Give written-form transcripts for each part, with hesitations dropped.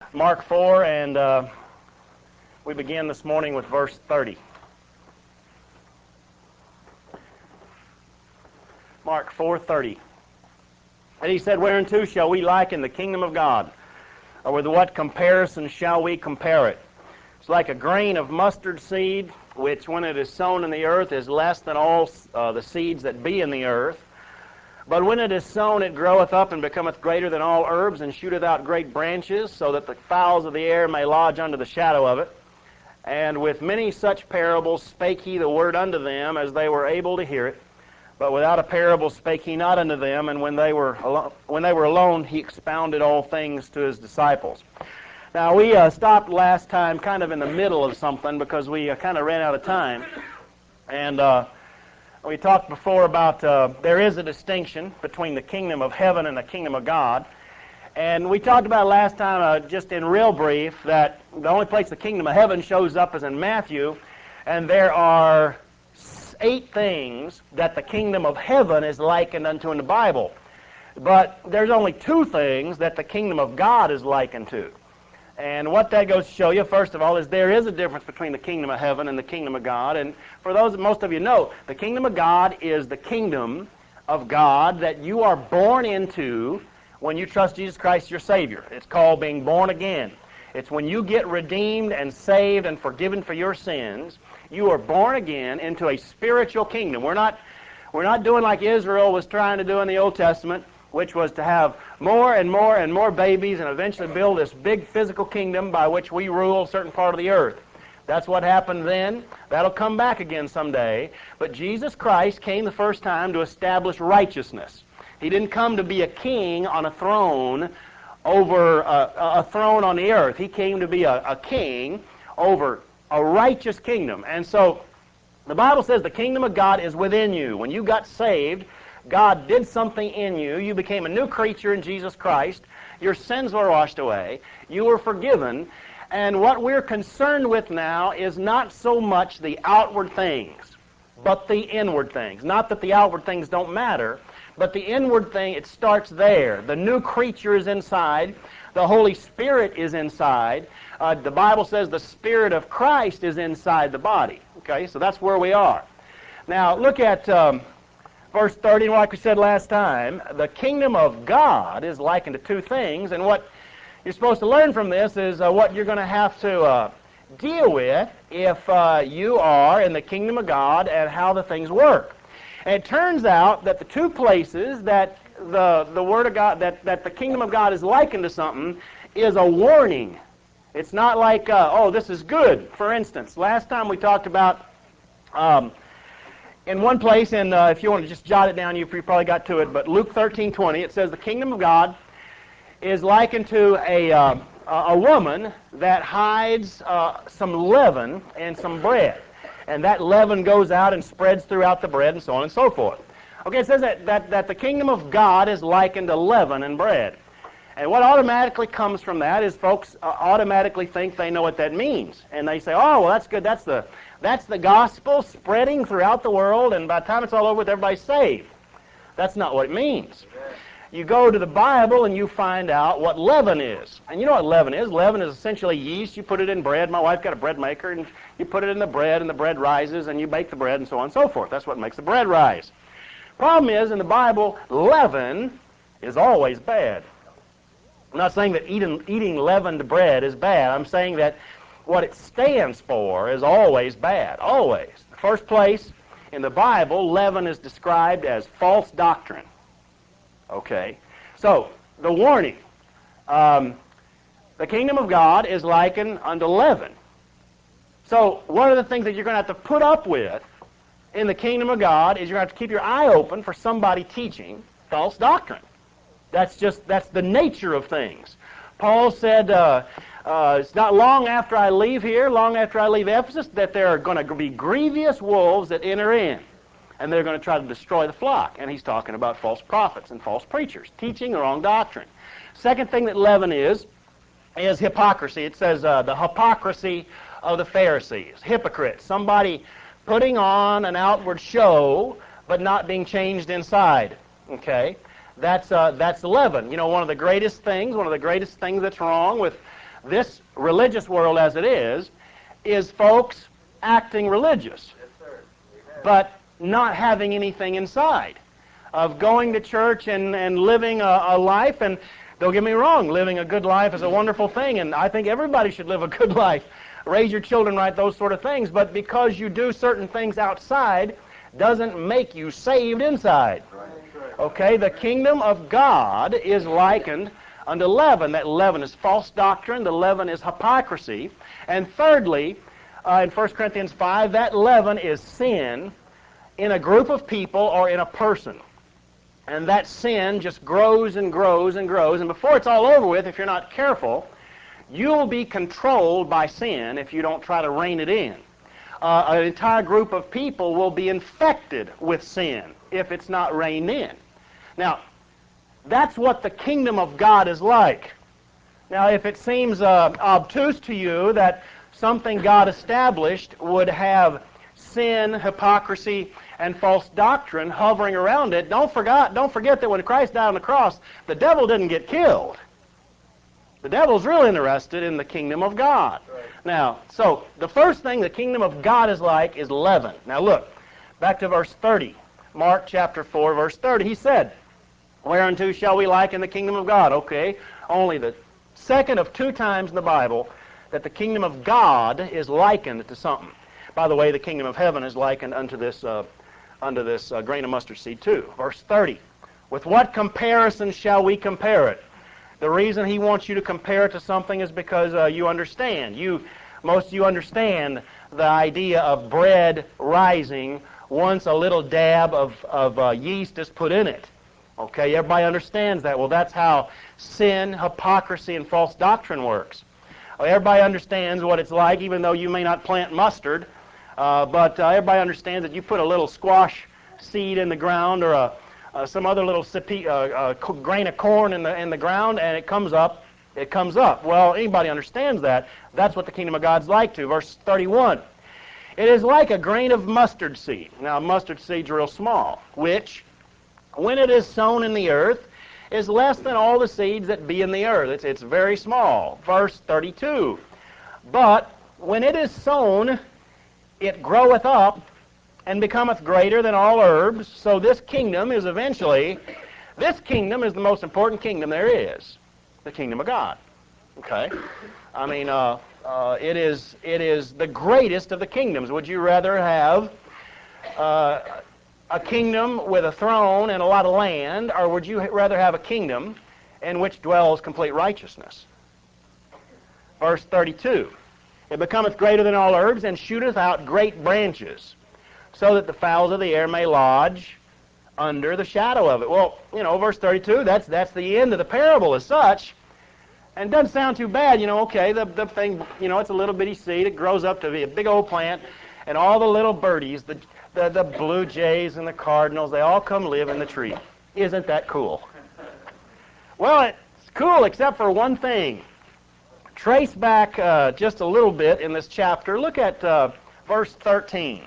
Mark 4, and we begin this morning with verse 30. Mark 4:30. And he said, "Whereunto shall we liken the kingdom of God? Or with what comparison shall we compare it? It's like a grain of mustard seed, which when it is sown in the earth is less than all the seeds that be in the earth. But when it is sown, it groweth up and becometh greater than all herbs, and shooteth out great branches, so that the fowls of the air may lodge under the shadow of it. And with many such parables spake he the word unto them, as they were able to hear it. But without a parable spake he not unto them, and when they were alone, he expounded all things to his disciples." Now, we stopped last time kind of in the middle of something because we kind of ran out of time. And we talked before about there is a distinction between the kingdom of heaven and the kingdom of God. And we talked about last time, just in real brief, that the only place the kingdom of heaven shows up is in Matthew, and there are 8 things that the kingdom of heaven is likened unto in the Bible. But there's only 2 things that the kingdom of God is likened to. And what that goes to show you, first of all, is there is a difference between the kingdom of heaven and the kingdom of God. And for those that most of you know, the kingdom of God is the kingdom of God that you are born into when you trust Jesus Christ your Savior. It's called being born again. It's when you get redeemed and saved and forgiven for your sins, you are born again into a spiritual kingdom. We're not doing like Israel was trying to do in the Old Testament, which was to have more and more and more babies and eventually build this big physical kingdom by which we rule a certain part of the earth. That's what happened then. That'll come back again someday. But Jesus Christ came the first time to establish righteousness. He didn't come to be a king on a throne over a throne on the earth. He came to be a king over a righteous kingdom. And so the Bible says the kingdom of God is within you. When you got saved, God did something in you. You became a new creature in Jesus Christ. Your sins were washed away. You were forgiven. And what we're concerned with now is not so much the outward things, but the inward things. Not that the outward things don't matter, but the inward thing, it starts there. The new creature is inside. The Holy Spirit is inside. The Bible says the Spirit of Christ is inside the body. Okay, so that's where we are. Now, look at verse 30, and like we said last time, the kingdom of God is likened to 2 things, and what you're supposed to learn from this is what you're going to have to deal with if you are in the kingdom of God and how the things work. And it turns out that the 2 places that the Word of God, that the kingdom of God is likened to something, is a warning. It's not like, oh, this is good. For instance, last time we talked about, in one place, and if you want to just jot it down, you probably got to it, but Luke 13:20, it says the kingdom of God is likened to a woman that hides some leaven in some bread. And that leaven goes out and spreads throughout the bread and so on and so forth. Okay, it says that the kingdom of God is likened to leaven and bread. And what automatically comes from that is folks automatically think they know what that means. And they say, oh, well, that's good. That's the gospel spreading throughout the world, and by the time it's all over with, everybody's saved. That's not what it means. You go to the Bible and you find out what leaven is. And you know what leaven is. Leaven is essentially yeast. You put it in bread. My wife got a bread maker, and you put it in the bread, and the bread rises, and you bake the bread, and so on and so forth. That's what makes the bread rise. Problem is, in the Bible, leaven is always bad. I'm not saying that eating leavened bread is bad. I'm saying that what it stands for is always bad. Always. The first place in the Bible, leaven is described as false doctrine. Okay, so the warning, the kingdom of God is likened unto leaven. So one of the things that you're going to have to put up with in the kingdom of God is you're going to have to keep your eye open for somebody teaching false doctrine. That's the nature of things. Paul said, it's not long after I leave here, long after I leave Ephesus, that there are going to be grievous wolves that enter in. And they're going to try to destroy the flock. And he's talking about false prophets and false preachers, teaching the wrong doctrine. Second thing that leaven is hypocrisy. It says the hypocrisy of the Pharisees. Hypocrites. Somebody putting on an outward show, but not being changed inside. Okay? That's leaven. You know, one of the greatest things that's wrong with This religious world as it is folks acting religious, but not having anything inside, of going to church and living a life. And don't get me wrong, living a good life is a wonderful thing, and I think everybody should live a good life. Raise your children right, those sort of things. But because you do certain things outside doesn't make you saved inside. Okay, the kingdom of God is likened unto leaven. That leaven is false doctrine. The leaven is hypocrisy. And thirdly, in 1 Corinthians 5, that leaven is sin in a group of people or in a person. And that sin just grows and grows and grows. And before it's all over with, if you're not careful, you'll be controlled by sin if you don't try to rein it in. An entire group of people will be infected with sin if it's not reined in. Now, that's what the kingdom of God is like. Now, if it seems obtuse to you that something God established would have sin, hypocrisy, and false doctrine hovering around it, don't forget that when Christ died on the cross, the devil didn't get killed. The devil's real interested in the kingdom of God. Right. Now, so the first thing the kingdom of God is like is leaven. Now look, back to verse 30. Mark chapter 4, verse 30. He said, "Whereunto shall we liken the kingdom of God?" Okay, only the second of two times in the Bible that the kingdom of God is likened to something. By the way, the kingdom of heaven is likened unto this grain of mustard seed too. Verse 30. "With what comparison shall we compare it?" The reason he wants you to compare it to something is because you understand. Most of you understand the idea of bread rising once a little dab of yeast is put in it. Okay, everybody understands that. Well, that's how sin, hypocrisy, and false doctrine works. Everybody understands what it's like, even though you may not plant mustard, but everybody understands that you put a little squash seed in the ground or some other little grain of corn in the ground, and it comes up. It comes up. Well, anybody understands that. That's what the kingdom of God's like to. Verse 31. "It is like a grain of mustard seed." Now, mustard seed's real small, which, when it is sown in the earth, is less than all the seeds that be in the earth. It's very small. Verse 32. "But when it is sown, it groweth up, and becometh greater than all herbs." So this kingdom is the most important kingdom there is, the kingdom of God. Okay? I mean, it is the greatest of the kingdoms. Would you rather have a kingdom with a throne and a lot of land, or would you rather have a kingdom in which dwells complete righteousness? Verse 32. "It becometh greater than all herbs, and shooteth out great branches, so that the fowls of the air may lodge under the shadow of it." Well, verse 32, that's the end of the parable as such. And it doesn't sound too bad, okay, the thing, it's a little bitty seed, it grows up to be a big old plant, and all the little birdies, the blue jays and the cardinals, they all come live in the tree. Isn't that cool? Well, it's cool except for one thing. Trace back just a little bit in this chapter. Look at verse 13.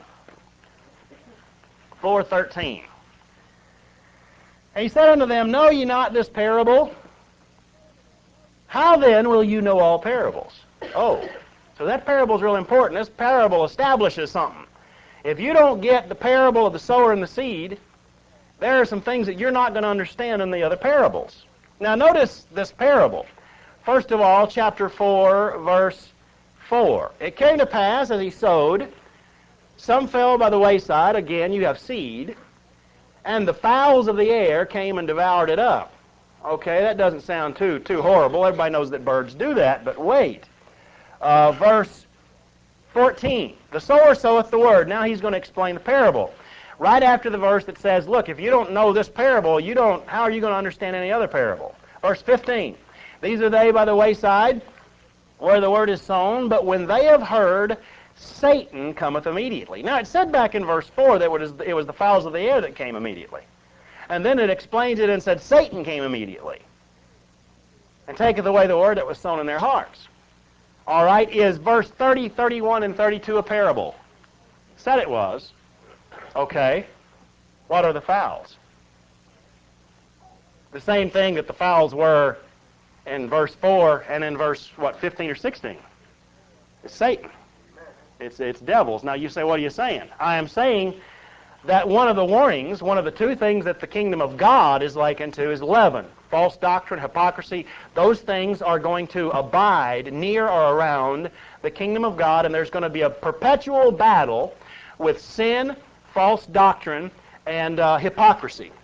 4:13. "And he said unto them, Know ye not this parable? How then will you know all parables?" Oh, so that parable is real important. This parable establishes something. If you don't get the parable of the sower and the seed, there are some things that you're not going to understand in the other parables. Now notice this parable. First of all, chapter 4, verse 4. "It came to pass as he sowed, some fell by the wayside," again you have seed, "and the fowls of the air came and devoured it up." Okay, that doesn't sound too horrible. Everybody knows that birds do that, but wait. Verse 14. "The sower soweth the word." Now he's going to explain the parable. Right after the verse that says, look, if you don't know this parable, how are you going to understand any other parable? Verse 15. "These are they by the wayside, where the word is sown, but when they have heard, Satan cometh immediately." Now it said back in verse 4 that it was the fowls of the air that came immediately. And then it explains it and said Satan came immediately and taketh away the word that was sown in their hearts. All right, is verse 30, 31, and 32 a parable? Said it was. Okay, what are the fowls? The same thing that the fowls were in verse 4 and in verse, 15 or 16? It's Satan. It's devils. Now you say, what are you saying? I am saying that one of the warnings, one of the two things that the kingdom of God is likened to is leaven. False doctrine, hypocrisy, those things are going to abide near or around the kingdom of God, and there's going to be a perpetual battle with sin, false doctrine, and hypocrisy.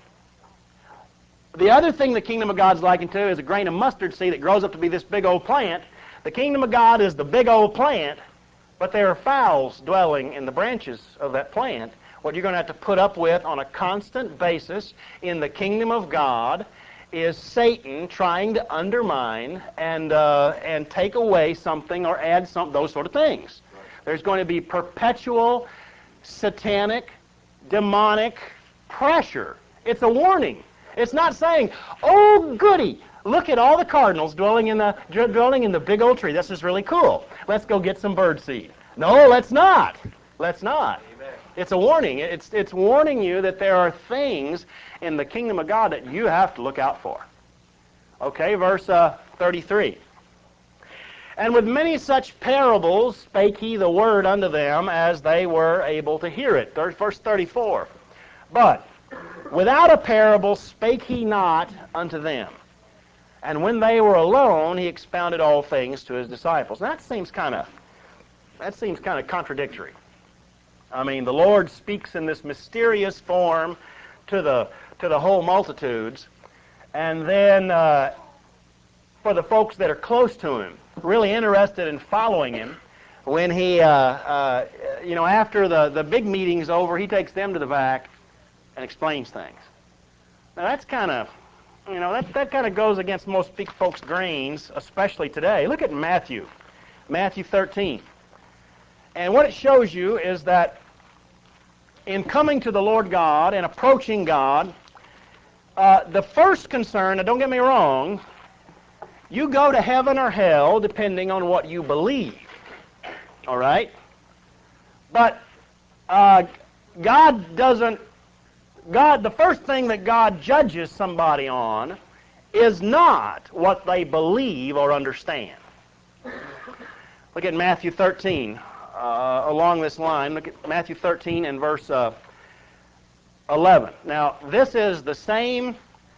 The other thing the kingdom of God's likened to is a grain of mustard seed that grows up to be this big old plant. The kingdom of God is the big old plant, but there are fowls dwelling in the branches of that plant. What you're going to have to put up with on a constant basis in the kingdom of God is Satan trying to undermine and take away something or add some, those sort of things. There's going to be perpetual satanic, demonic pressure. It's a warning. It's not saying, oh goody, look at all the cardinals dwelling in the big old tree. This is really cool. Let's go get some bird seed. No, let's not. Let's not. Amen. It's a warning. It's warning you that there are things in the kingdom of God that you have to look out for. Okay, verse 33. And with many such parables spake he the word unto them as they were able to hear it. Verse 34. But without a parable spake he not unto them. And when they were alone, he expounded all things to his disciples. Now, that seems kind of contradictory. I mean, the Lord speaks in this mysterious form to the whole multitudes, and then for the folks that are close to him, really interested in following him, when he, after the big meeting's over, he takes them to the back and explains things. Now, that's kind of, that kind of goes against most folks' grains, especially today. Look at Matthew 13. And what it shows you is that in coming to the Lord God and approaching God, the first concern, now don't get me wrong, you go to heaven or hell depending on what you believe. All right? But the first thing that God judges somebody on is not what they believe or understand. Look at Matthew 13. Along this line, look at Matthew 13 and verse 11. Now, this is the same.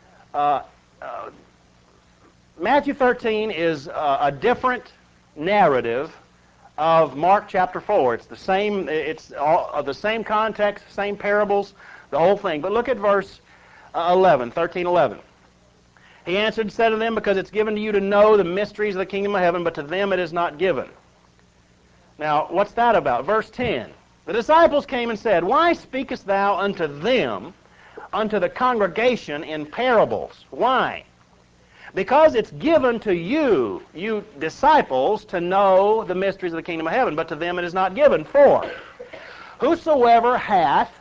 Matthew 13 is a different narrative of Mark chapter 4. It's the same. It's all the same context, same parables, the whole thing. But look at verse 11, 13:11. He answered and said to them, because it's given to you to know the mysteries of the kingdom of heaven, but to them it is not given. Now, what's that about? Verse 10. The disciples came and said, why speakest thou unto them, unto the congregation, in parables? Why? Because it's given to you, you disciples, to know the mysteries of the kingdom of heaven, but to them it is not given. For whosoever hath,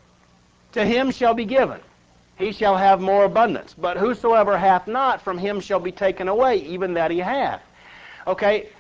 to him shall be given. He shall have more abundance. But whosoever hath not, from him shall be taken away, even that he hath. Okay,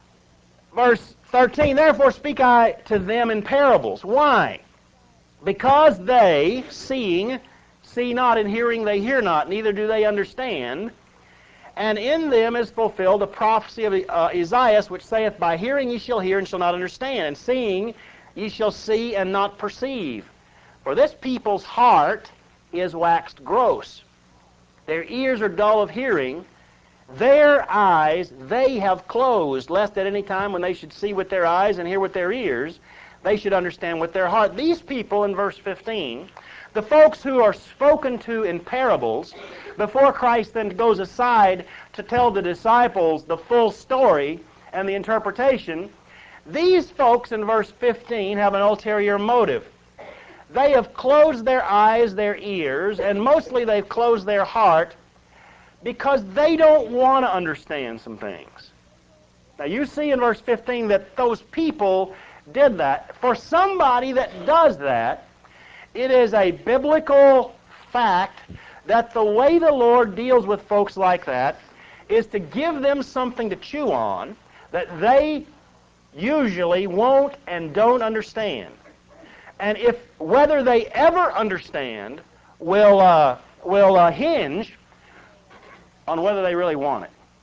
verse 13, therefore speak I to them in parables. Why? Because they, seeing, see not, and hearing they hear not, neither do they understand. And in them is fulfilled the prophecy of Isaiah, which saith, by hearing ye shall hear and shall not understand, and seeing ye shall see and not perceive. For this people's heart is waxed gross. Their ears are dull of hearing. Their eyes they have closed, lest at any time when they should see with their eyes and hear with their ears, they should understand with their heart. These people in verse 15, the folks who are spoken to in parables, before Christ then goes aside to tell the disciples the full story and the interpretation, these folks in verse 15 have an ulterior motive. They have closed their eyes, their ears, and mostly they've closed their heart because they don't want to understand some things. Now you see in verse 15 that those people did that. For somebody that does that, it is a biblical fact that the way the Lord deals with folks like that is to give them something to chew on that they usually won't and don't understand. And if whether they ever understand will hinge on whether they really want it.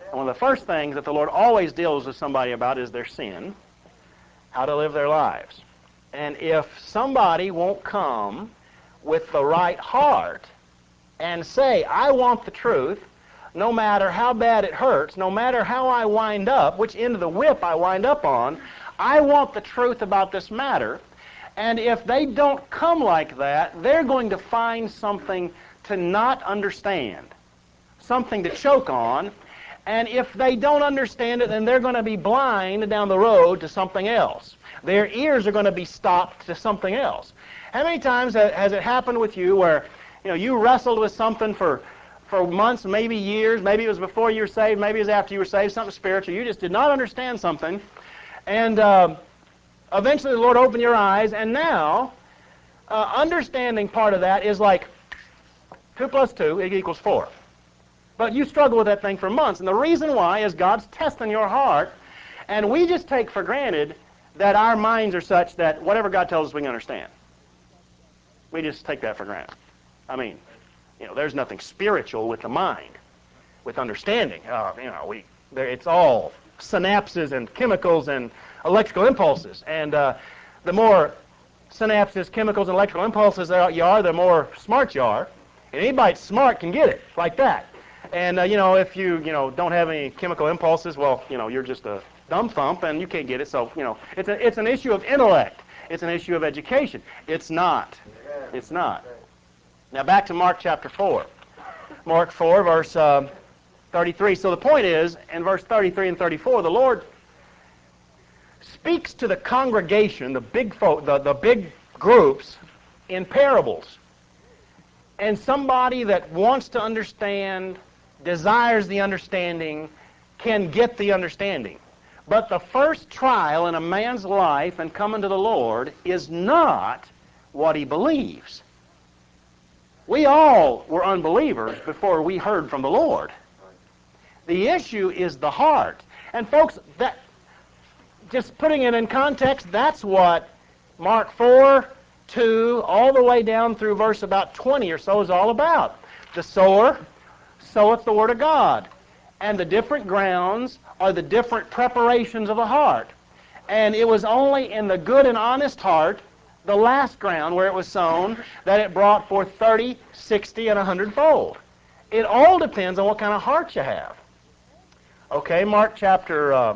And one of the first things that the Lord always deals with somebody about is their sin, how to live their lives. And if somebody won't come with the right heart and say, I want the truth, no matter how bad it hurts, no matter how I wind up, which end of the whip I wind up on, I want the truth about this matter. And if they don't come like that, they're going to find something to not understand, something to choke on. And if they don't understand it, then they're going to be blind down the road to something else. Their ears are going to be stopped to something else. How many times has it happened with you where you wrestled with something for months, maybe years, maybe it was before you were saved, maybe it was after you were saved, something spiritual, you just did not understand something, and eventually the Lord opened your eyes, and now understanding part of that is like 2 plus 2 equals 4. But you struggle with that thing for months, and the reason why is God's testing your heart, and we just take for granted that our minds are such that whatever God tells us we can understand. We just take that for granted. I mean, there's nothing spiritual with the mind, with understanding. It's all synapses and chemicals and electrical impulses. And the more synapses, chemicals, and electrical impulses you are, the more smart you are. And anybody that's smart can get it like that. And if you don't have any chemical impulses, well, you're just a dumb thump and you can't get it. So it's an issue of intellect. It's an issue of education. It's not. It's not. Now back to Mark chapter 4. Mark 4, verse 33. So the point is, in verse 33 and 34, the Lord speaks to the congregation, the big folk, the big groups, in parables. And somebody that wants to understand, desires the understanding, can get the understanding. But the first trial in a man's life and coming to the Lord is not what he believes. We all were unbelievers before we heard from the Lord. The issue is the heart. And folks, that, just putting it in context, that's what Mark 4, 2, all the way down through verse about 20 or so is all about. The sower soweth the word of God. And the different grounds are the different preparations of the heart. And it was only in the good and honest heart, the last ground where it was sown, that it brought forth 30, 60, and 100-fold. It all depends on what kind of heart you have. Okay, Mark chapter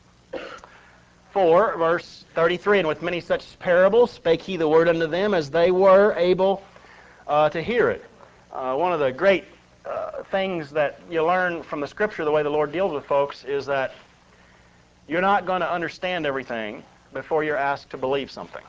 4, verse 33, and with many such parables spake he the word unto them as they were able to hear it. One of the great things that you learn from the Scripture, the way the Lord deals with folks, is that you're not going to understand everything before you're asked to believe something.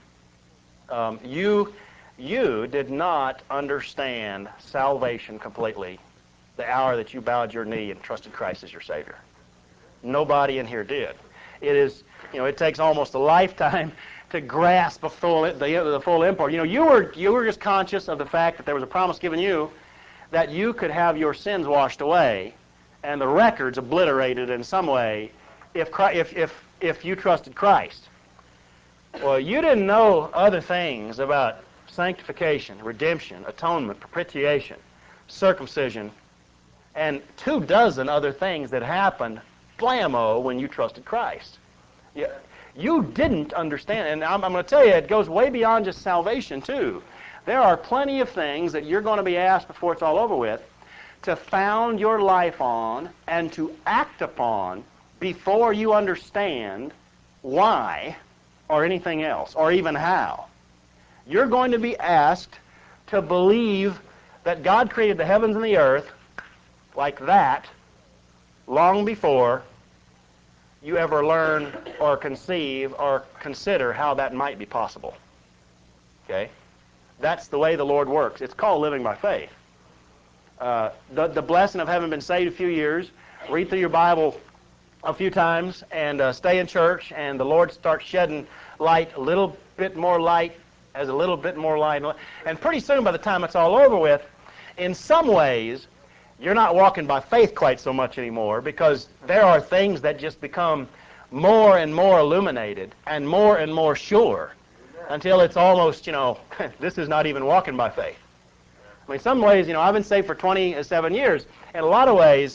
You did not understand salvation completely the hour that you bowed your knee and trusted Christ as your Savior. Nobody in here did. It takes almost a lifetime to grasp the full import. You were just conscious of the fact that there was a promise given you that you could have your sins washed away and the records obliterated in some way if you trusted Christ. Well, you didn't know other things about sanctification, redemption, atonement, propitiation, circumcision, and 24 other things that happened, blammo, when you trusted Christ. You didn't understand, and I'm going to tell you, it goes way beyond just salvation, too. There are plenty of things that you're going to be asked before it's all over with to found your life on and to act upon before you understand why or anything else, or even how. You're going to be asked to believe that God created the heavens and the earth like that long before you ever learn or conceive or consider how that might be possible. Okay? That's the way the Lord works. It's called living by faith. The blessing of having been saved a few years, read through your Bible a few times and stay in church, and the Lord starts shedding light, a little bit more light, as a little bit more light. And pretty soon, by the time it's all over with, in some ways, you're not walking by faith quite so much anymore, because there are things that just become more and more illuminated and more sure until it's almost, this is not even walking by faith. I mean, in some ways, I've been saved for 27 years. In a lot of ways,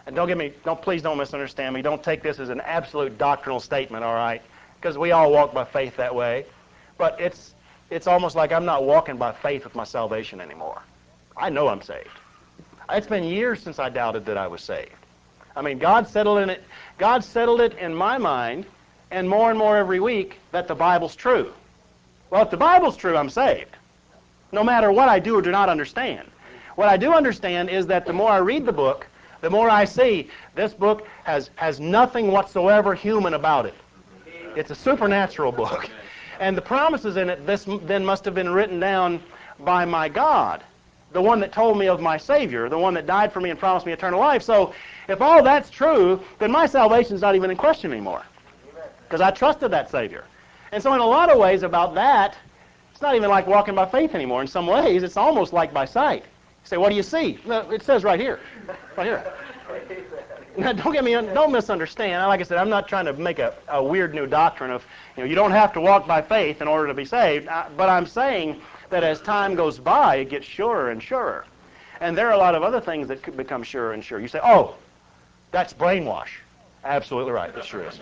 And please don't misunderstand me. Don't take this as an absolute doctrinal statement, all right? Because we all walk by faith that way. But it's almost like I'm not walking by faith with my salvation anymore. I know I'm saved. It's been years since I doubted that I was saved. I mean, God settled it in my mind, and more every week, that the Bible's true. Well, if the Bible's true, I'm saved, no matter what I do or do not understand. What I do understand is that the more I read the book, the more I see this book has nothing whatsoever human about it. It's a supernatural book. And the promises in it then must have been written down by my God, the one that told me of my Savior, the one that died for me and promised me eternal life. So if all that's true, then my salvation's not even in question anymore, because I trusted that Savior. And so in a lot of ways about that, it's not even like walking by faith anymore. In some ways, it's almost like by sight. You say, what do you see? No, it says right here. Right here. Now, don't misunderstand. Like I said, I'm not trying to make a weird new doctrine of, you don't have to walk by faith in order to be saved. But I'm saying that as time goes by, it gets surer and surer. And there are a lot of other things that could become surer and surer. You say, oh, that's brainwash. Absolutely right. It sure is.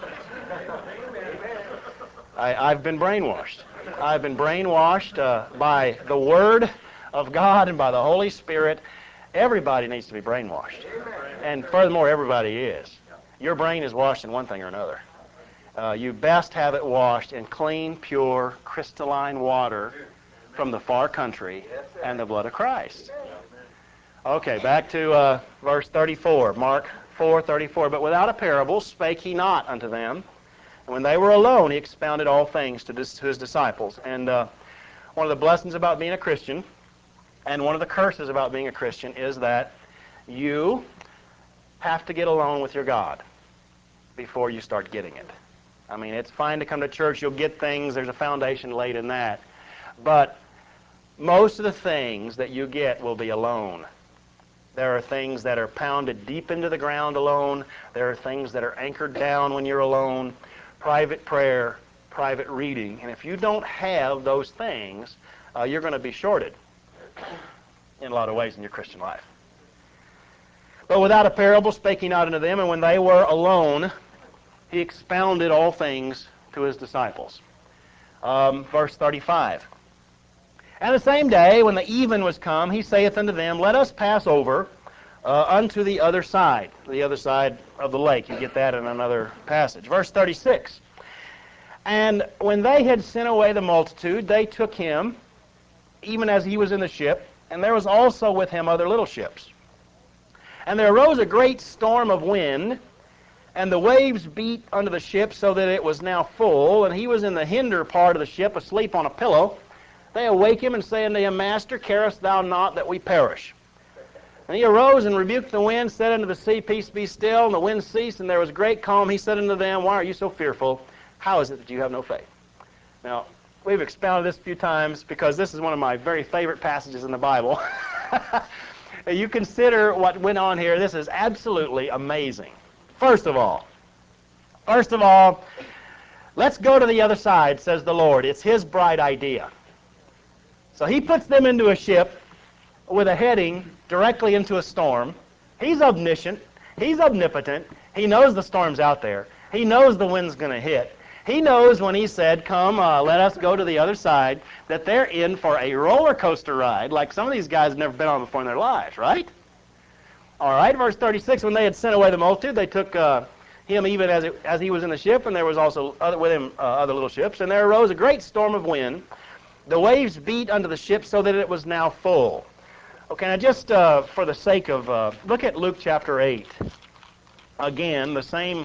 I've been brainwashed. I've been brainwashed by the Word of God and by the Holy Spirit. Everybody needs to be brainwashed. And furthermore, everybody is. Your brain is washed in one thing or another. You best have it washed in clean, pure, crystalline water from the far country and the blood of Christ. Okay, back to verse 34. Mark 4:34. But without a parable spake he not unto them. And when they were alone, he expounded all things to his disciples. And one of the blessings about being a Christian, and one of the curses about being a Christian, is that you have to get alone with your God before you start getting it. I mean, it's fine to come to church, you'll get things, there's a foundation laid in that. But most of the things that you get will be alone. There are things that are pounded deep into the ground alone. There are things that are anchored down when you're alone. Private prayer, private reading. And if you don't have those things, you're going to be shorted in a lot of ways in your Christian life. But without a parable spake he not unto them, and when they were alone, he expounded all things to his disciples. Verse 35. And the same day, when the even was come, he saith unto them, let us pass over unto the other side of the lake. You get that in another passage. Verse 36. And when they had sent away the multitude, they took him, even as he was in the ship, and there was also with him other little ships. And there arose a great storm of wind, and the waves beat unto the ship so that it was now full, and he was in the hinder part of the ship, asleep on a pillow. They awake him and say unto him, Master, carest thou not that we perish? And he arose and rebuked the wind, said unto the sea, Peace, be still. And the wind ceased, and there was great calm. He said unto them, Why are you so fearful? How is it that you have no faith? Now, we've expounded this a few times because this is one of my very favorite passages in the Bible. You consider what went on here. This is absolutely amazing. First of all, let's go to the other side, says the Lord. It's his bright idea. So he puts them into a ship with a heading directly into a storm. He's omniscient. He's omnipotent. He knows the storm's out there. He knows the wind's going to hit. He knows when he said, come, let us go to the other side, that they're in for a roller coaster ride like some of these guys have never been on before in their lives, right? All right, verse 36, when they had sent away the multitude, they took him even as he was in the ship, and there was also with him other little ships. And there arose a great storm of wind. The waves beat unto the ship so that it was now full. Okay, now just for the sake of, look at Luke chapter 8. Again, the same,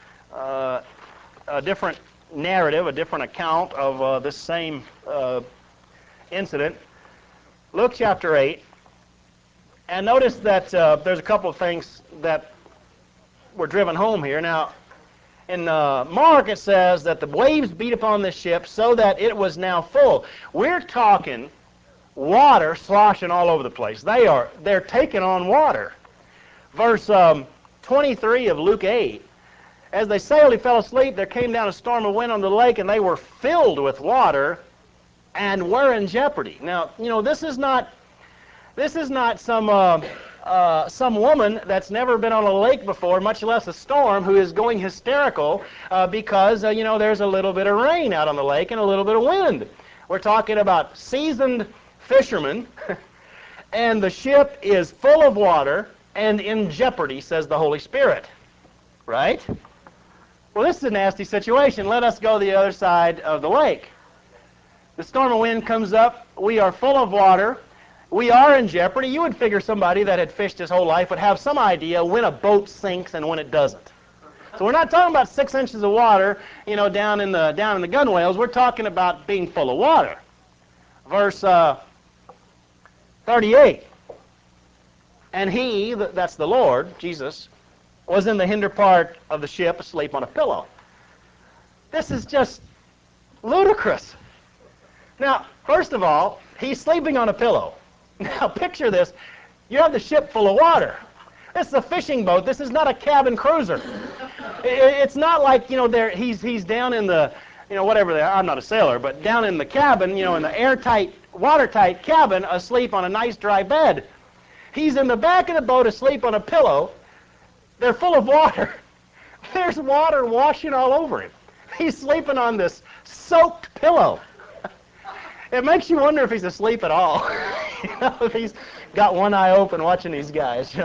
a different narrative, a different account of this same incident. Luke chapter 8. And notice that there's a couple of things that were driven home here. Now, in Mark it says that the waves beat upon this ship so that it was now full. We're talking water sloshing all over the place. They're taking on water. Verse 23 of Luke 8. As they sailed, he fell asleep. There came down a storm of wind on the lake, and they were filled with water and were in jeopardy. Now, this is not some some woman that's never been on a lake before, much less a storm, who is going hysterical because, there's a little bit of rain out on the lake and a little bit of wind. We're talking about seasoned fishermen, and the ship is full of water and in jeopardy, says the Holy Spirit. Right? Well, this is a nasty situation. Let us go the other side of the lake. The storm of wind comes up. We are full of water. We are in jeopardy. You would figure somebody that had fished his whole life would have some idea when a boat sinks and when it doesn't. So we're not talking about 6 inches of water, down in the gunwales. We're talking about being full of water. Verse 38. And he, that's the Lord, Jesus, was in the hinder part of the ship asleep on a pillow. This is just ludicrous. Now, first of all, he's sleeping on a pillow. Now, picture this. You have the ship full of water. This is a fishing boat. This is not a cabin cruiser. It's not like, he's down in the, whatever I'm not a sailor, but down in the cabin, in the airtight, watertight cabin, asleep on a nice dry bed. He's in the back of the boat asleep on a pillow. They're full of water. There's water washing all over him. He's sleeping on this soaked pillow. It makes you wonder if he's asleep at all. If he's got one eye open watching these guys,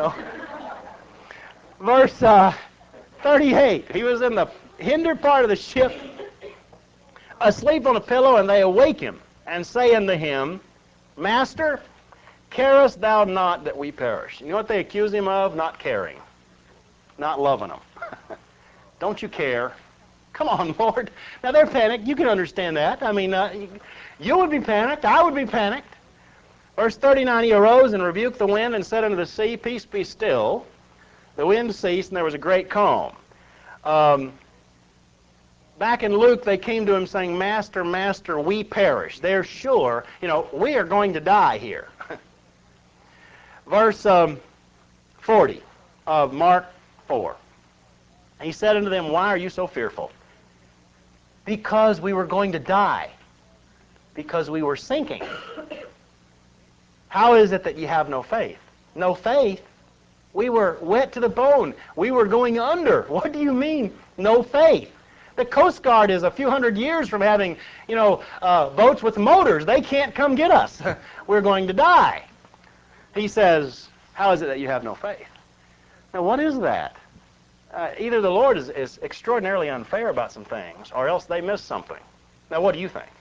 Verse 38. He was in the hinder part of the ship, asleep on a pillow, and they awake him, and say unto him, Master, carest thou not that we perish? You know what they accuse him of? Not caring. Not loving them. Don't you care? Come on, Lord. Now, they're panicked. You can understand that. I mean, you would be panicked. I would be panicked. Verse 39, he arose and rebuked the wind and said unto the sea, Peace, be still. The wind ceased, and there was a great calm. Back in Luke, they came to him saying, Master, Master, we perish. They're sure, we are going to die here. Verse 40 of Mark 4. He said unto them, Why are you so fearful? Because we were going to die. Because we were sinking. How is it that you have no faith? No faith? We were wet to the bone. We were going under. What do you mean, no faith? The Coast Guard is a few hundred years from having, boats with motors. They can't come get us. We're going to die. He says, how is it that you have no faith? Now, what is that? Either the Lord is extraordinarily unfair about some things, or else they missed something. Now, what do you think?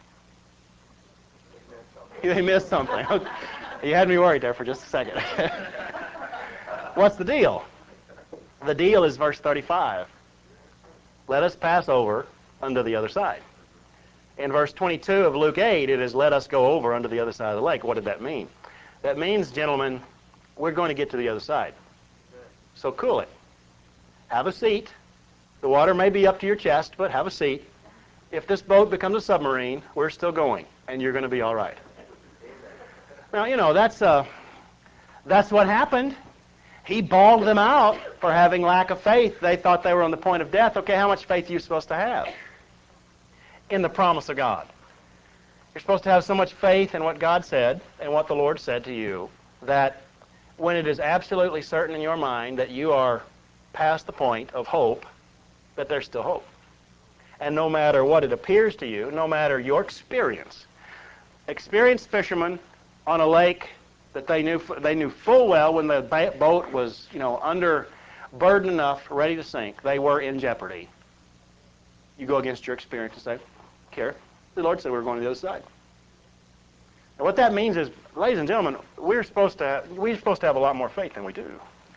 They missed something. You had me worried there for just a second. What's the deal? The deal is verse 35. Let us pass over unto the other side. In verse 22 of Luke 8, it is let us go over unto the other side of the lake. What did that mean? That means, gentlemen, we're going to get to the other side. So cool it. Have a seat. The water may be up to your chest, but have a seat. If this boat becomes a submarine, we're still going, and you're going to be all right. Now, that's what happened. He bawled them out for having lack of faith. They thought they were on the point of death. Okay, how much faith are you supposed to have in the promise of God? You're supposed to have so much faith in what God said and what the Lord said to you that when it is absolutely certain in your mind that you are past the point of hope, that there's still hope. And no matter what it appears to you, no matter your experience, experienced fishermen on a lake that they knew full well when the boat was, under burden enough, ready to sink, they were in jeopardy. You go against your experience and say, care. The Lord said we were going to the other side. And what that means is, ladies and gentlemen, we're supposed to have a lot more faith than we do.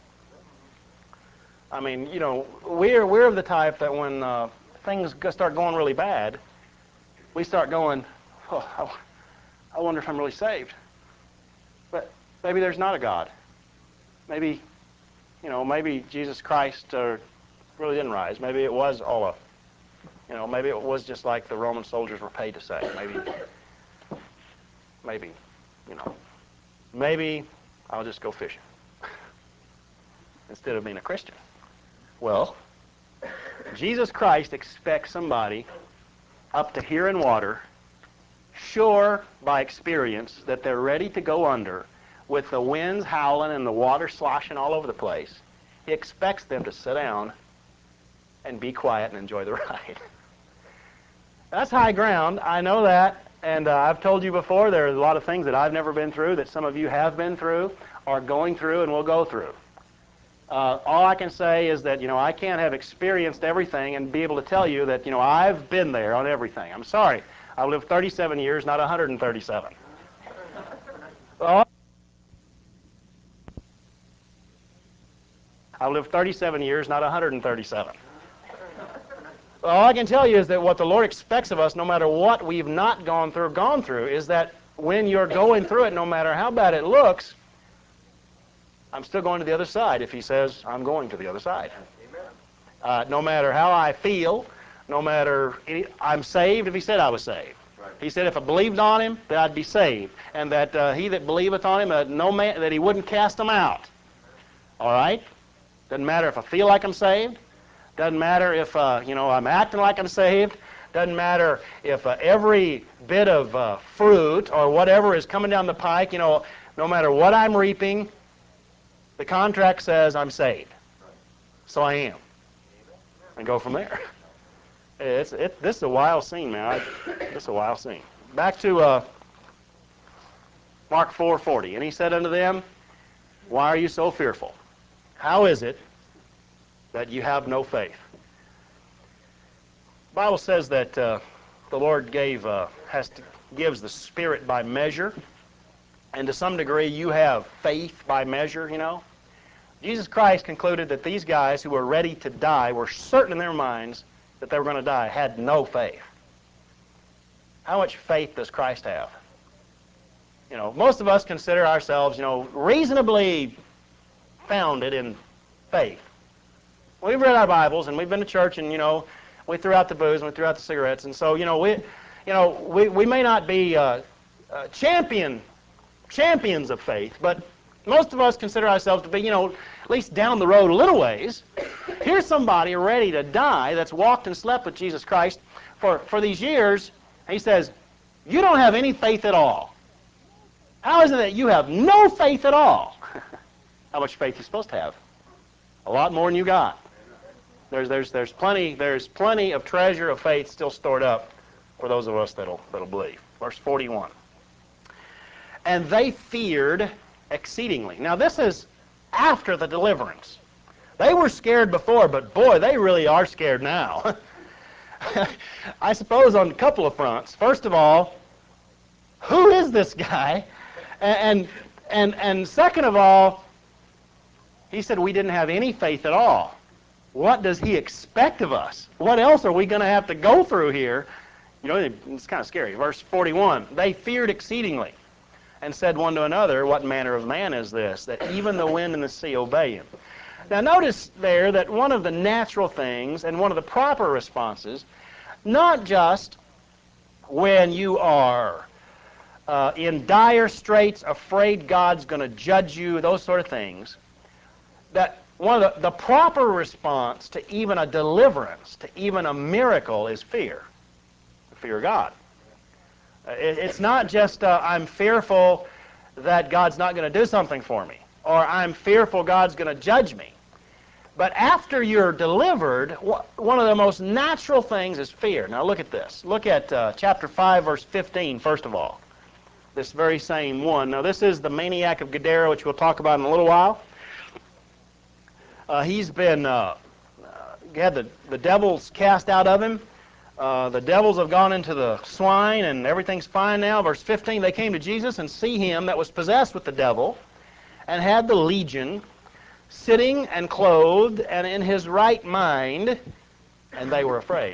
I mean, we're of the type that when things start going really bad, we start going, oh, I wonder if I'm really saved. But maybe there's not a God. Maybe, maybe Jesus Christ really didn't rise. Maybe it was all maybe it was just like the Roman soldiers were paid to say. Maybe I'll just go fishing instead of being a Christian. Well, Jesus Christ expects somebody up to here in water, sure by experience that they're ready to go under, with the winds howling and the water sloshing all over the place, he expects them to sit down and be quiet and enjoy the ride. That's high ground. I know that. And I've told you before, there are a lot of things that I've never been through that some of you have been through, are going through, and will go through. All I can say is that, I can't have experienced everything and be able to tell you that, I've been there on everything. I'm sorry. I lived 37 years, not 137. Well, I lived 37 years, not 137. All I can tell you is that what the Lord expects of us, no matter what we've not gone through, is that when you're going through it, no matter how bad it looks, I'm still going to the other side if he says I'm going to the other side. No matter how I feel, no matter I'm saved if he said I was saved. Right. He said if I believed on him, that I'd be saved, and that he that believeth on him, that he wouldn't cast them out. All right? Doesn't matter if I feel like I'm saved. Doesn't matter if I'm acting like I'm saved. Doesn't matter if every bit of fruit or whatever is coming down the pike. No matter what I'm reaping, the contract says I'm saved. So I am. And go from there. This is a wild scene, man. This is a wild scene. Back to Mark 4:40. And he said unto them, why are you so fearful? How is it that you have no faith? The Bible says that the Lord gives the Spirit by measure, and to some degree you have faith by measure, Jesus Christ concluded that these guys who were ready to die were certain in their minds that they were going to die, had no faith. How much faith does Christ have? Most of us consider ourselves, reasonably founded in faith. We've read our Bibles and we've been to church, and we threw out the booze and we threw out the cigarettes, and so we may not be champions of faith, but most of us consider ourselves to be at least down the road a little ways. Here's somebody ready to die that's walked and slept with Jesus Christ for these years, and he says, you don't have any faith at all. How is it that you have no faith at all? How much faith are you supposed to have? A lot more than you got. There's plenty of treasure of faith still stored up for those of us that'll believe. Verse 41. And they feared exceedingly. Now this is after the deliverance. They were scared before, but boy, they really are scared now. I suppose on a couple of fronts. First of all, who is this guy? And second of all, he said we didn't have any faith at all. What does he expect of us? What else are we going to have to go through here? It's kind of scary. Verse 41, they feared exceedingly and said one to another, what manner of man is this, that even the wind and the sea obey him? Now notice there that one of the natural things and one of the proper responses, not just when you are in dire straits, afraid God's going to judge you, those sort of things, that one of the proper response to even a deliverance, to even a miracle, is fear. Fear of God. It's not just I'm fearful that God's not going to do something for me, or I'm fearful God's going to judge me. But after you're delivered, one of the most natural things is fear. Now look at this. Look at chapter 5, verse 15, first of all. This very same one. Now this is the maniac of Gadara, which we'll talk about in a little while. He's been, had the devils cast out of him. The devils have gone into the swine, and everything's fine now. Verse 15, they came to Jesus and see him that was possessed with the devil and had the legion, sitting and clothed and in his right mind, and they were afraid.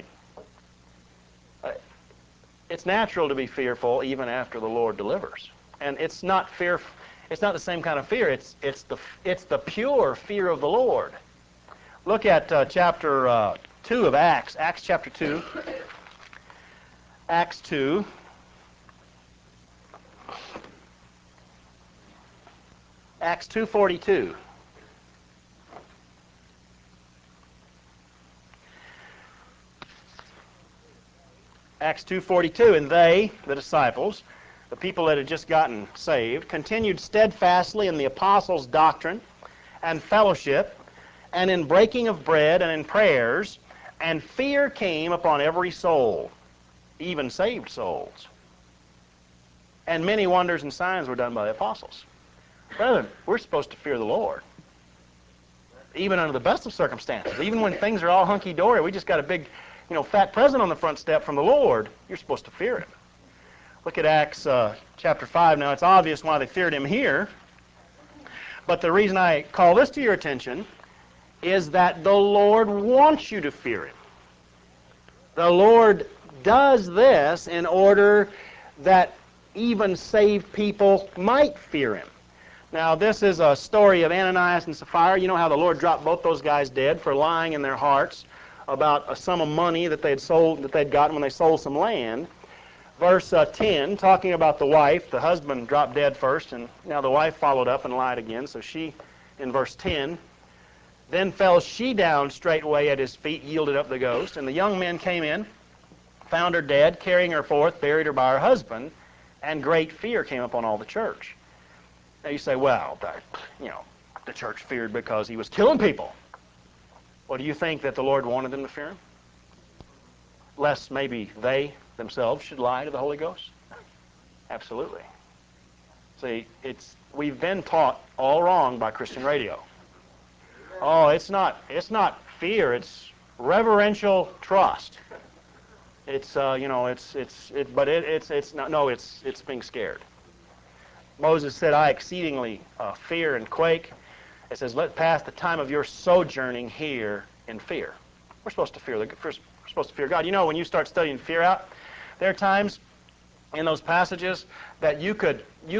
It's natural to be fearful even after the Lord delivers. And it's not fear. It's not the same kind of fear. It's the pure fear of the Lord. Look at chapter 2 of Acts. Acts chapter 2. Acts 2. Acts 2:42. Acts 2:42. And they, the disciples, the people that had just gotten saved, continued steadfastly in the apostles' doctrine and fellowship, and in breaking of bread and in prayers, and fear came upon every soul, even saved souls. And many wonders and signs were done by the apostles. Brethren, we're supposed to fear the Lord, even under the best of circumstances. Even when things are all hunky-dory, we just got a big, fat present on the front step from the Lord, you're supposed to fear Him. Look at Acts chapter 5. Now, it's obvious why they feared Him here, but the reason I call this to your attention is that the Lord wants you to fear Him. The Lord does this in order that even saved people might fear Him. Now, this is a story of Ananias and Sapphira. You know how the Lord dropped both those guys dead for lying in their hearts about a sum of money that they'd gotten when they sold some land. Verse 10, talking about the wife, the husband dropped dead first, and now the wife followed up and lied again. So she, in verse 10, then fell she down straightway at his feet, yielded up the ghost. And the young men came in, found her dead, carrying her forth, buried her by her husband, and great fear came upon all the church. Now you say, well, the church feared because he was killing people. Well, do you think that the Lord wanted them to fear Him? Lest maybe they themselves should lie to the Holy Ghost? Absolutely. See, we've been taught all wrong by Christian radio. Oh, it's not fear, it's reverential trust. It's but it's not. No, it's being scared. Moses said, "I exceedingly fear and quake." It says, "Let pass the time of your sojourning here in fear." We're supposed to fear God. When you start studying fear out, there are times in those passages that you could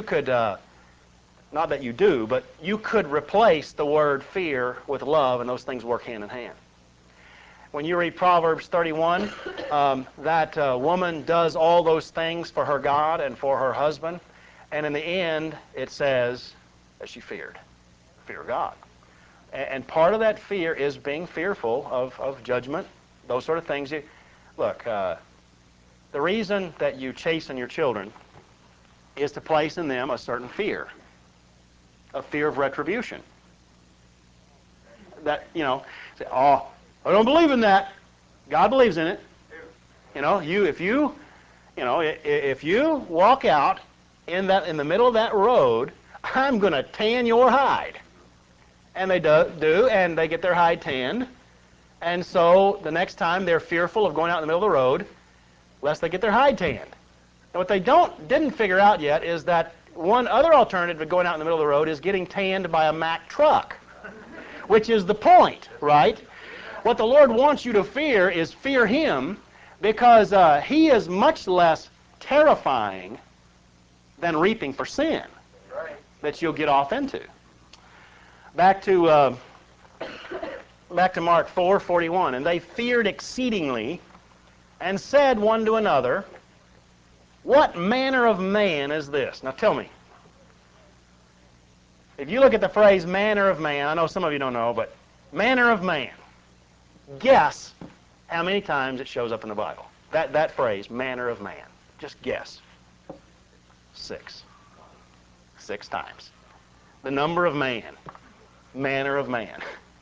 not that you do, but you could replace the word fear with love, and those things work hand in hand. When you read Proverbs 31, that woman does all those things for her God and for her husband, and in the end, it says that she feared God. And part of that fear is being fearful of judgment, those sort of things. Look, the reason that you chasten your children is to place in them a certain fear, a fear of retribution. That, say, oh, I don't believe in that. God believes in it. If you walk out in the middle of that road, I'm going to tan your hide. And they do, and they get their hide tanned. And so the next time they're fearful of going out in the middle of the road, lest they get their hide tanned. And what they didn't figure out yet is that one other alternative to going out in the middle of the road is getting tanned by a Mack truck, which is the point, right? What the Lord wants you to fear is fear Him, because He is much less terrifying than reaping for sin that you'll get off into. Back to Mark 4:41. And they feared exceedingly, and said one to another, what manner of man is this? Now tell me. If you look at the phrase manner of man, I know some of you don't know, but manner of man, guess how many times it shows up in the Bible. That phrase, manner of man. Just guess. 6. 6 times. The number of man. Manner of man.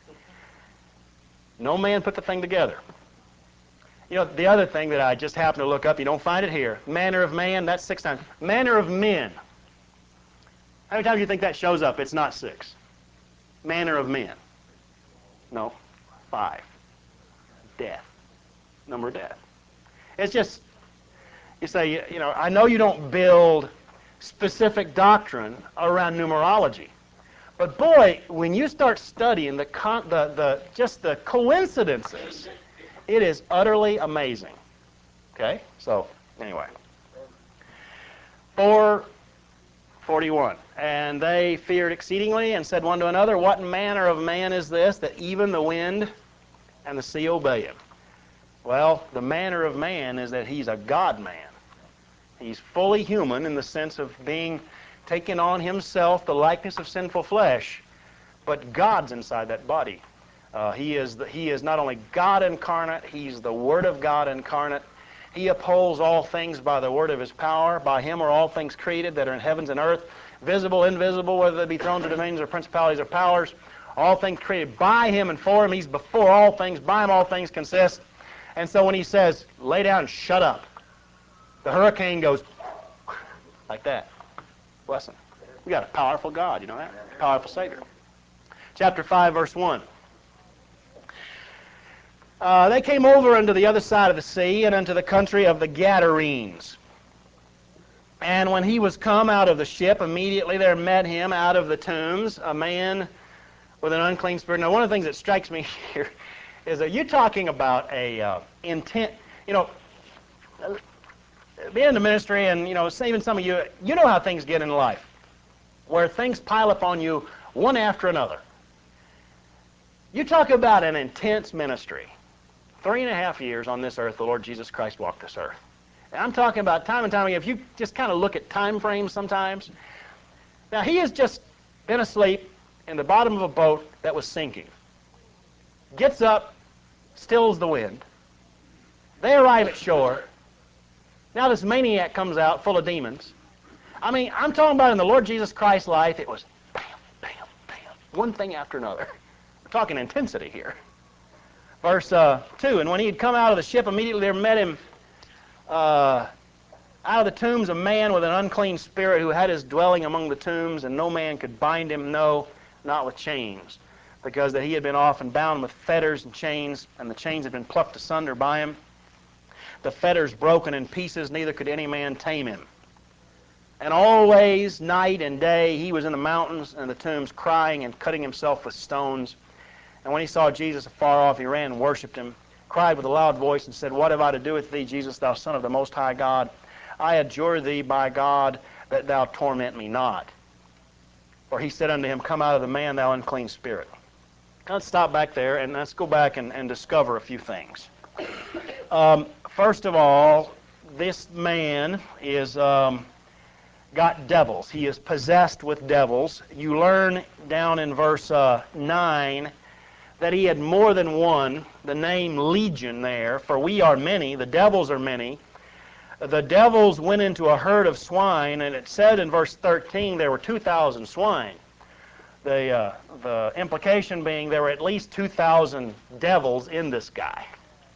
No man put the thing together. The other thing that I just happened to look up, you don't find it here. Manner of man, that's 6 times. Manner of men. How many times do you think that shows up? It's not 6. Manner of men. No. 5. Death. Number of death. It's just, you say, I know you don't build specific doctrine around numerology. But boy, when you start studying just the coincidences, it is utterly amazing. Okay? So, anyway. 4:41. And they feared exceedingly and said one to another, what manner of man is this, that even the wind and the sea obey him? Well, the manner of man is that he's a God-man. He's fully human in the sense of being taken on himself the likeness of sinful flesh, but God's inside that body. He is not only God incarnate, He's the Word of God incarnate. He upholds all things by the word of his power. By him are all things created that are in heavens and earth, visible, invisible, whether they be thrones or dominions or principalities or powers. All things created by him and for him. He's before all things. By him all things consist. And so when he says, lay down and shut up, the hurricane goes like that. Bless him. We got a powerful God, you know that? Powerful Savior. Chapter 5, verse 1. They came over unto the other side of the sea and unto the country of the Gadarenes. And when he was come out of the ship, immediately there met him out of the tombs a man with an unclean spirit. Now, one of the things that strikes me here is that you're talking about a intent, being in the ministry, and even some of you, you know how things get in life, where things pile up on you one after another. You talk about an intense ministry. 3.5 years on this earth, the Lord Jesus Christ walked this earth. And I'm talking about time and time again. If you just kind of look at time frames sometimes. Now, he has just been asleep in the bottom of a boat that was sinking. Gets up, stills the wind. They arrive at shore. Now this maniac comes out full of demons. I mean, I'm talking about in the Lord Jesus Christ's life, it was bam, bam, bam, one thing after another. We're talking intensity here. Verse 2, and when he had come out of the ship, immediately there met him out of the tombs a man with an unclean spirit who had his dwelling among the tombs, and no man could bind him, no, not with chains, because that he had been often bound with fetters and chains, and the chains had been plucked asunder by him. The fetters broken in pieces, neither could any man tame him. And always, night and day, he was in the mountains and the tombs, crying and cutting himself with stones. And when he saw Jesus afar off, he ran and worshipped him, cried with a loud voice, and said, What have I to do with thee, Jesus, thou Son of the Most High God? I adjure thee by God that thou torment me not. For he said unto him, Come out of the man, thou unclean spirit. Let's stop back there, and let's go back and discover a few things. First of all, this man is got devils. He is possessed with devils. You learn down in verse 9 that he had more than one. The name Legion there, for we are many, the devils are many. The devils went into a herd of swine, and it said in verse 13 there were 2,000 swine. The implication being there were at least 2,000 devils in this guy.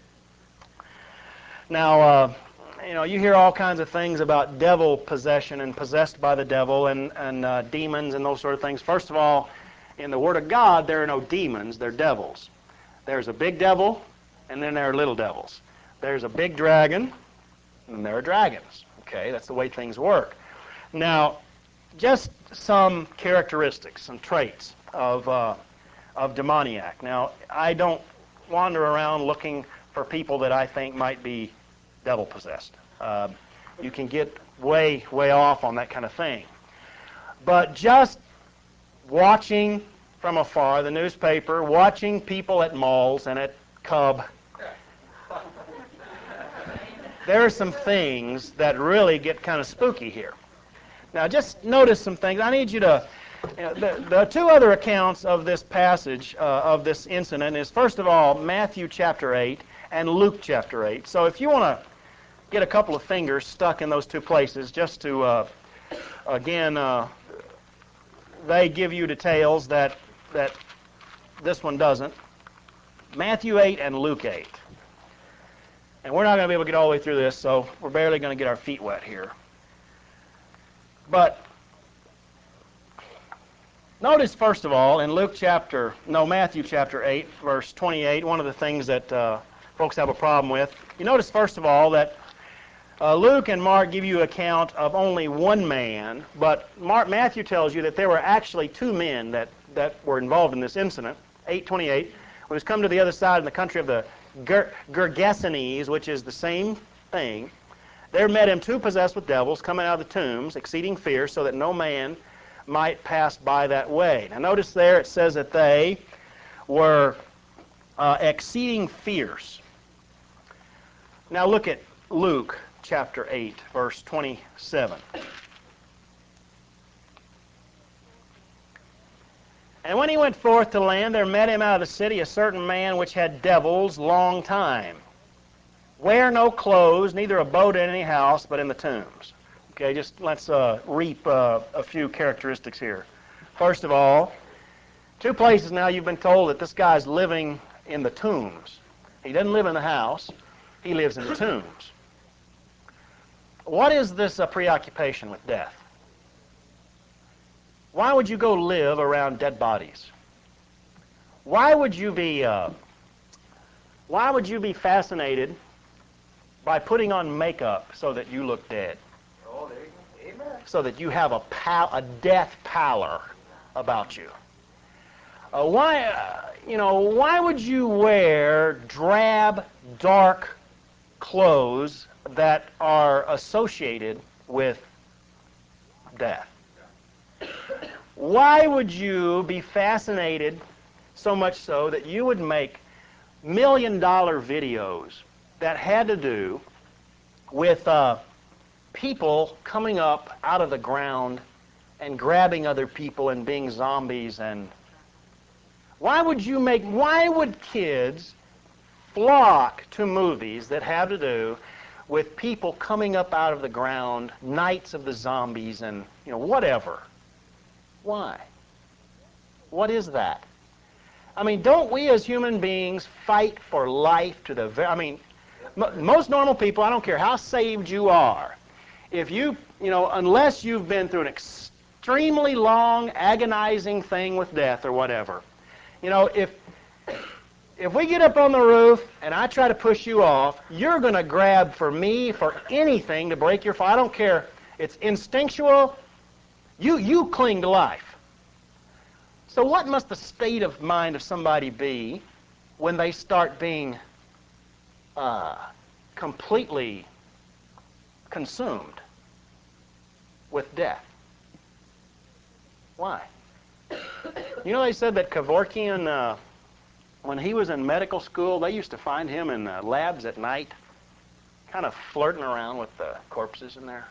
Now, you hear all kinds of things about devil possession and possessed by the devil and demons and those sort of things. First of all, in the Word of God, there are no demons, they're devils. There's a big devil, and then there are little devils. There's a big dragon, and there are dragons. Okay, that's the way things work. Now, just some characteristics, some traits of demoniac. Now, I don't wander around looking for people that I think might be devil-possessed. You can get way, way off on that kind of thing. But just watching from afar, the newspaper, watching people at malls and at Cub, there are some things that really get kind of spooky here. Now, just notice some things. I need you to, the two other accounts of this passage, of this incident, is first of all, Matthew chapter 8 and Luke chapter 8. So if you want to get a couple of fingers stuck in those two places, just to, again, they give you details that this one doesn't. Matthew 8 and Luke 8. And we're not going to be able to get all the way through this, so we're barely going to get our feet wet here. But notice, first of all, in Matthew chapter 8, verse 28, one of the things that folks have a problem with, you notice, first of all, that Luke and Mark give you account of only one man, but Matthew tells you that there were actually two men that were involved in this incident. 8:28, when he was come to the other side in the country of the Gergesenes, which is the same thing, there met him two possessed with devils, coming out of the tombs, exceeding fierce, so that no man might pass by that way. Now notice there it says that they were exceeding fierce. Now look at Luke chapter 8, verse 27. And when he went forth to land, there met him out of the city a certain man which had devils long time. Wear no clothes, neither abode in any house, but in the tombs. Okay, just let's reap a few characteristics here. First of all, two places now you've been told that this guy's living in the tombs. He doesn't live in the house. He lives in the tombs. What is this preoccupation with death? Why would you go live around dead bodies? Why would you be fascinated by putting on makeup so that you look dead? Oh, there you go. Amen. So that you have a death pallor about you. Why would you wear drab, dark clothes that are associated with death? Why would you be fascinated so much so that you would make million-dollar videos that had to do with people coming up out of the ground and grabbing other people and being zombies? And why would kids flock to movies that have to do with people coming up out of the ground, Nights of the Zombies, and whatever? Why? What is that? I mean, don't we as human beings fight for life to the very... I mean, most normal people, I don't care how saved you are, if unless you've been through an extremely long, agonizing thing with death or whatever, if we get up on the roof and I try to push you off, you're going to grab for me for anything to break your fall. I don't care. It's instinctual. You cling to life. So what must the state of mind of somebody be when they start being completely consumed with death? Why? They said that Kevorkian, when he was in medical school, they used to find him in labs at night, kind of flirting around with the corpses in there.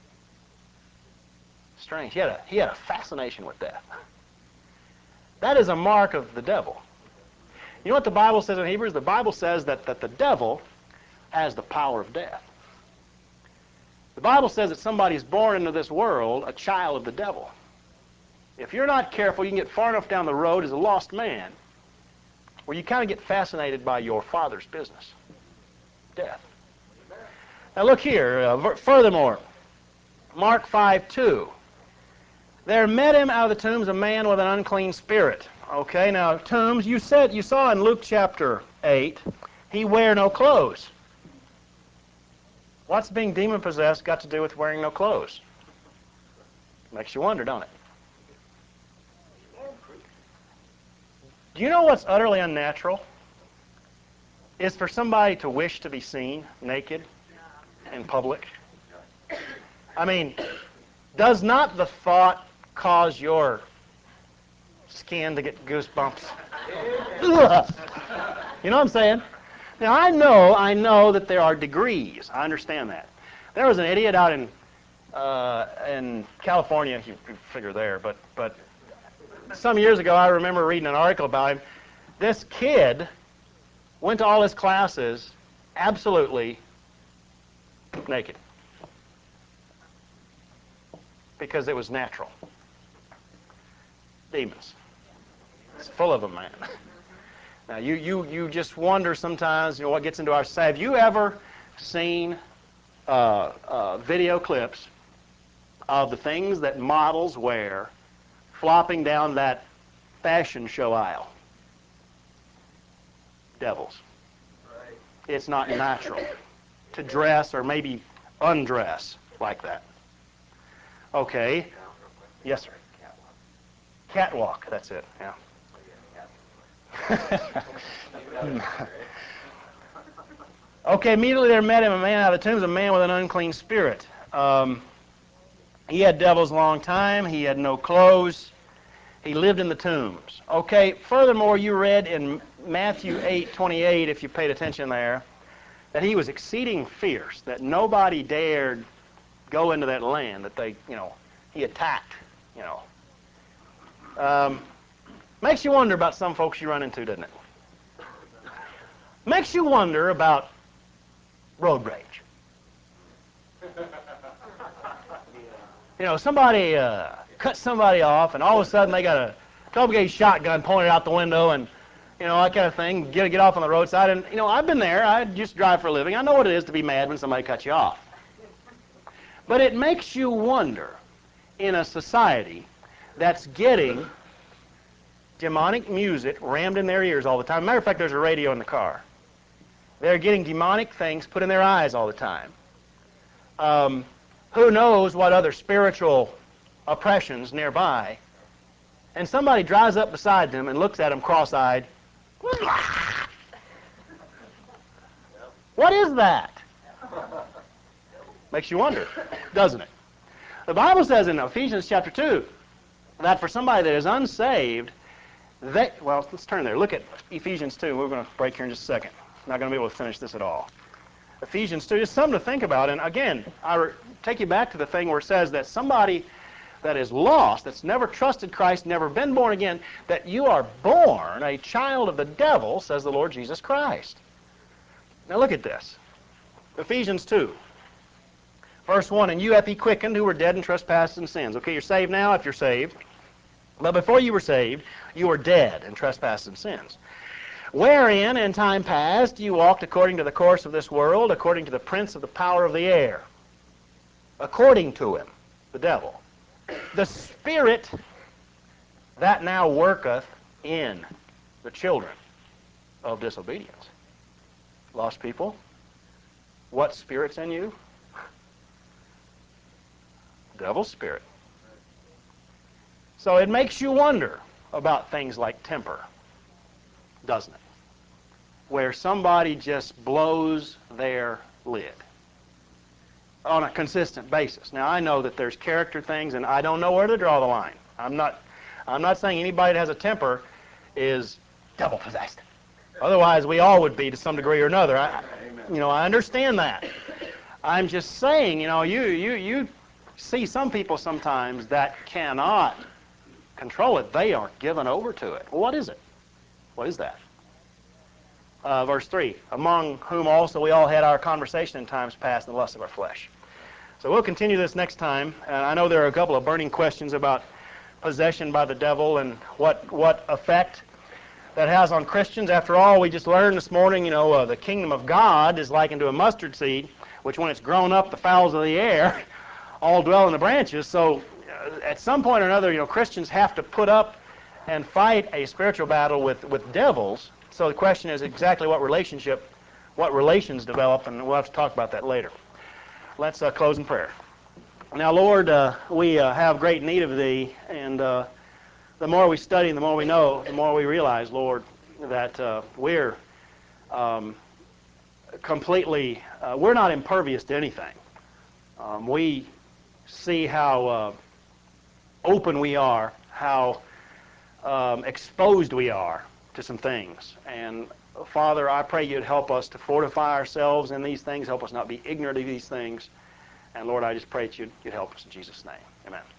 Strange. He had a fascination with death. That is a mark of the devil. You know what the Bible says in Hebrews? The Bible says that the devil has the power of death. The Bible says that somebody is born into this world a child of the devil. If you're not careful, you can get far enough down the road as a lost man where you kind of get fascinated by your father's business, death. Now look here, furthermore, Mark 5:2. There met him out of the tombs a man with an unclean spirit. Okay, now tombs, you saw in Luke chapter 8, he wear no clothes. What's being demon-possessed got to do with wearing no clothes? Makes you wonder, don't it? Do you know what's utterly unnatural? Is for somebody to wish to be seen naked in public. I mean, does not the thought cause your skin to get goosebumps? You know what I'm saying? Now, I know that there are degrees. I understand that. There was an idiot out in California, you figure there, but some years ago I remember reading an article about him. This kid went to all his classes absolutely naked because it was natural. Demons. It's full of them, man. Now, you just wonder sometimes, what gets into our society. Have you ever seen video clips of the things that models wear flopping down that fashion show aisle? Devils. Right. It's not natural to dress or maybe undress like that. Okay. Yes, sir. Catwalk, that's it, yeah. Okay, immediately there met him a man out of the tombs, a man with an unclean spirit. He had devils a long time. He had no clothes. He lived in the tombs. Okay, furthermore, you read in Matthew 8:28, if you paid attention there, that he was exceeding fierce, that nobody dared go into that land, that he attacked, Makes you wonder about some folks you run into, doesn't it? Makes you wonder about road rage. Somebody cut somebody off, and all of a sudden they got a 12-gauge shotgun pointed out the window, and that kind of thing. Get off on the roadside, and I've been there. I just drive for a living. I know what it is to be mad when somebody cuts you off. But it makes you wonder, in a society that's getting demonic music rammed in their ears all the time. Matter of fact, there's a radio in the car. They're getting demonic things put in their eyes all the time. Who knows what other spiritual oppressions nearby? And somebody drives up beside them and looks at them cross-eyed. What is that? Makes you wonder, doesn't it? The Bible says in Ephesians chapter 2 that for somebody that is unsaved, let's turn there. Look at Ephesians 2. We're going to break here in just a second. I'm not going to be able to finish this at all. Ephesians 2, just something to think about. And again, I take you back to the thing where it says that somebody that is lost, that's never trusted Christ, never been born again, that you are born a child of the devil, says the Lord Jesus Christ. Now look at this. Ephesians 2, verse 1, and you hath he quickened who were dead in trespasses and sins. Okay, you're saved now if you're saved. But before you were saved, you were dead in trespasses and sins. Wherein in time past you walked according to the course of this world, according to the prince of the power of the air, according to him, the devil, the spirit that now worketh in the children of disobedience. Lost people, what spirit's in you? Devil's spirit. So it makes you wonder about things like temper, doesn't it? Where somebody just blows their lid on a consistent basis. Now I know that there's character things, and I don't know where to draw the line. I'm not saying anybody that has a temper is devil possessed. Otherwise, we all would be to some degree or another. I understand that. I'm just saying, you see some people sometimes that cannot control it. They are given over to it. Well, what is it? What is that? Verse 3, among whom also we all had our conversation in times past in the lust of our flesh. So we'll continue this next time. And I know there are a couple of burning questions about possession by the devil and what effect that has on Christians. After all, we just learned this morning, the kingdom of God is likened to a mustard seed, which when it's grown up, the fowls of the air all dwell in the branches. So at some point or another, Christians have to put up and fight a spiritual battle with devils. So the question is exactly what relations develop, and we'll have to talk about that later. Let's close in prayer. Now, Lord, we have great need of Thee, and the more we study and the more we know, the more we realize, Lord, that we're completely, we're not impervious to anything. We see how open we are, how exposed we are to some things. And Father, I pray You'd help us to fortify ourselves in these things, help us not be ignorant of these things. And Lord, I just pray that You'd help us in Jesus' name. Amen.